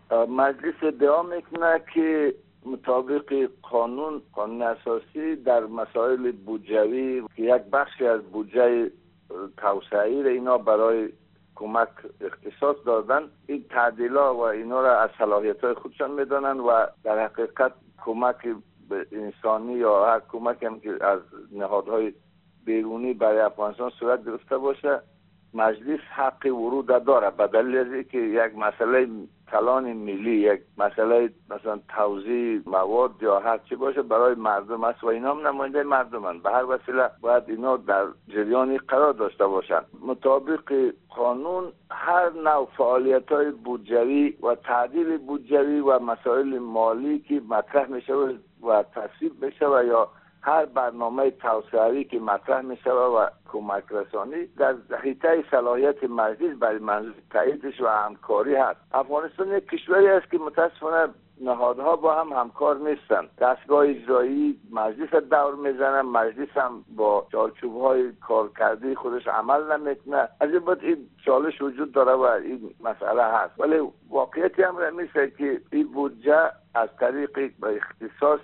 مجلس ادعا میکنه که مطابق قانون اساسی در مسائل بودجوی که یک بخشی از بودجه توسعه‌ای را اینا برای کمک اختصاص دادن، این تعدیلات و اینا را از صلاحیت‌های خودشان میدانند و در حقیقت کمک انسانی یا هر کمک هم که از نهادهای بیرونی برای افغانستان صورت گرفته باشه مجلس حق ورود داره، به دلیل از اینکه یک مسئله کلان ملی، یک مسئله مثلا توزیع مواد یا هر چی باشه برای مردم است و اینا هم نماینده مردمند، به هر وسیله باید اینا در جریان قرار داشته باشند. مطابق قانون هر نوع فعالیت‌های بودجوی و تعدیل بودجوی و مسائل مالی که مطرح میشه و تصویب میشه و یا هر برنامه توسعه‌ای که مطرح میشه و کمک رسانی در حیطه صلاحیت مجلس برای منظور تاییدش و همکاری هست. افغانستان یک کشوری است که متاسفانه نهادها با هم همکار نیستند. دستگاه اجرایی مجلس دور میزنه، مجلس هم با چارچوب‌های کارکردی خودش عمل نمیکنه. از این بعد این چالش وجود داره و این مسئله هست، ولی واقعیتی هم میشه که این بودجه از طریق اختصاص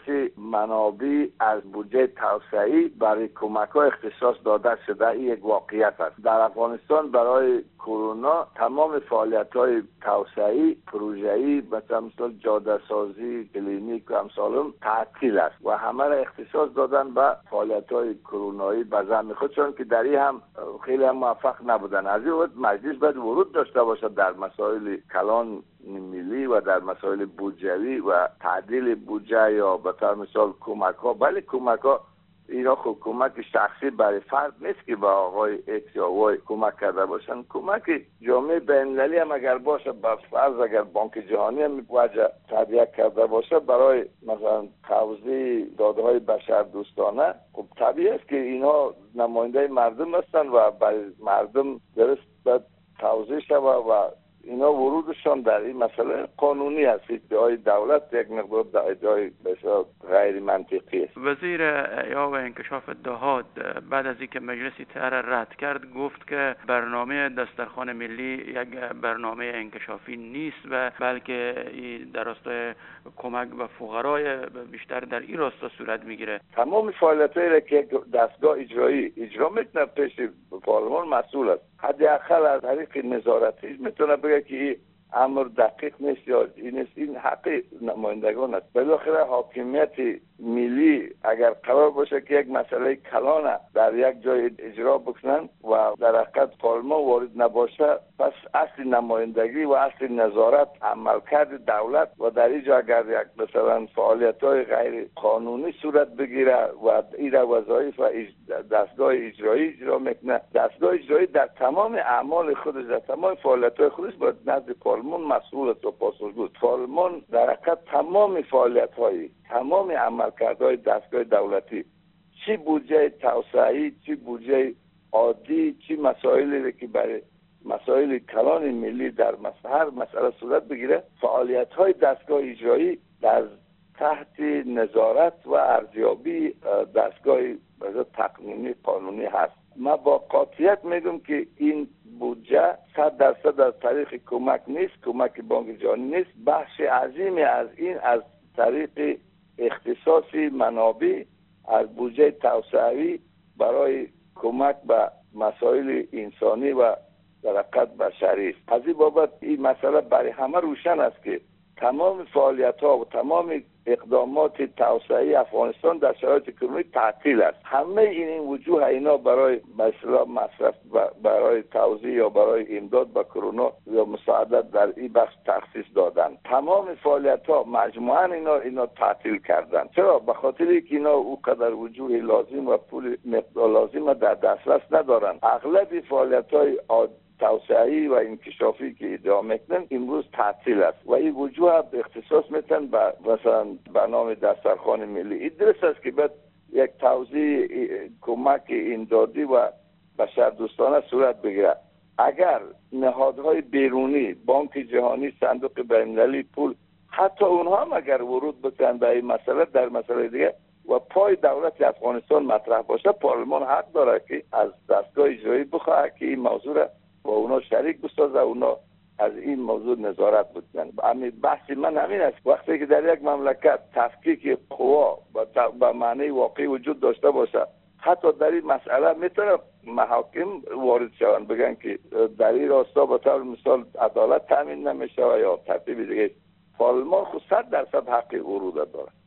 منابع از بودجه توسعه‌ای برای کمک‌ها اختصاص داده شده. این یک واقعیت است. در افغانستان برای کرونا تمام فعالیت‌های توسعه‌ای پروژه‌ای مثل جاده سازی، کلینیک و امثالم تعطیل است و همه را اختصاص دادن به فعالیت‌های کرونایی به زعم خودشان که در این هم خیلی هم موفق نبودن. از این وقت مجلس باید ورود داشته باشد در مسائل کلان ملی و در مسائل بودجوی و تعدیل بودجه یا به طور مثال کمک‌ها. بله کمک‌ها اینا خب کمک شخصی برای فرد نیست که به آقای ایکس یا وای کمک کرده باشن. کمک جامعه بین‌المللی هم اگر باشه، به فرض اگر بانک جهانی هم می‌وجه تبریک کرده باشه برای مثلا توزیع داده‌های بشردوستانه، خب طبیعی است که اینا نماینده مردم هستن و برای مردم درست باید توزیع شود و اینا ورودشان در این مسئله قانونی است. ادعای دولت یک مقدار ادعای بسیار غیر منطقی است. وزیر احیا و انکشاف دهات بعد از اینکه مجلس طرح رد کرد گفت که برنامه دسترخوان ملی یک برنامه انکشافی نیست و بلکه در راستای کمک به فقرای بیشتر در این راستا صورت میگیره. تمام فعالیتایی را که دستگاه اجرایی اجرا میکنه پیش پارلمان مسئول است. حداقل از طریق نظارتی میتونه بگه که امر دقیق نیست یا این حق نمایندگان است. بالاخره حاکمیت ملی اگر قرار باشه که یک مسئله کلان در یک جای اجرا بکنن و در حقیقت پارلمان وارد نباشه، پس اصل نمایندگی و اصل نظارت عملکرد دولت و در اینجا اگر یک مثلا فعالیت‌های غیر قانونی صورت بگیره و این وظایف دستگاه اجرایی اجرا میکنه، دستگاه اجرایی در تمام اعمال خودش در تمام فعالیت‌های خودش باید نزد پارلمان مسئول است و پاسخگو. پارلمان در حقیقت تمام فعالیت‌های تمام عملکردهای دستگاه دولتی، چی بودجه توسعه‌ای، چی بودجه عادی، چی مسائلی که برای مسائل کلان ملی در هر مسئله صورت بگیره، فعالیت‌های دستگاه اجرایی در تحت نظارت و ارزیابی دستگاه تقنینی قانونی هست. ما با قاطعیت میگم که این بودجه 100% از طریق کمک نیست، کمک بانک جهانی نیست. بخش عظیمی از این از طریق اختصاصی منابع از بودجه توسعه‌ای برای کمک به مسائل انسانی و در حقیقت بشری است. از این بابت این مسئله برای همه روشن است که تمام فعالیت‌ها و تمام اقدامات توسعه افغانستان در شرایط کرونایی تعطیل است. همه این وجوه اینا برای مثلا مصرف برای توزیع یا برای امداد به کرونا یا مساعدت در این بخش تخصیص دادن. تمام فعالیت‌ها مجموعاً اینا تعطیل کردن. چرا؟ به خاطر اینکه اینا او قدر وجوه لازم و پول مقدار لازم در دسترس ندارن. اغلب فعالیت‌های توسعه‌ای و انکشافی که ادعا میکنن امروز تعطیل است و این وجوه به اختصاص میتن به مثلا برنامه دسترخوان ملی. این درست است که باید یک توزیع کمک امدادی و بشردوستانه صورت بگیرد. اگر نهادهای بیرونی، بانک جهانی، صندوق بین‌المللی پول، حتی اونها هم اگر ورود بکنن به این مسئله در مسئله دیگه و پای دولت افغانستان مطرح باشه، پارلمان حق داره که از دستگاه اجرایی بخواه که این موضوع با اونا شریک بسازه، اونا از این موضوع نظارت بکنن. همین بحث من همین است، وقتی که در یک مملکت تفکیک قوا به معنی واقعی وجود داشته باشه، حتی در این مسئله میتونه محاکم وارد شوند بگن که در این راستا به طور مثال عدالت تامین نمیشه یا ترتیب دیگه. پارلمان خود 100% حق ورود داره.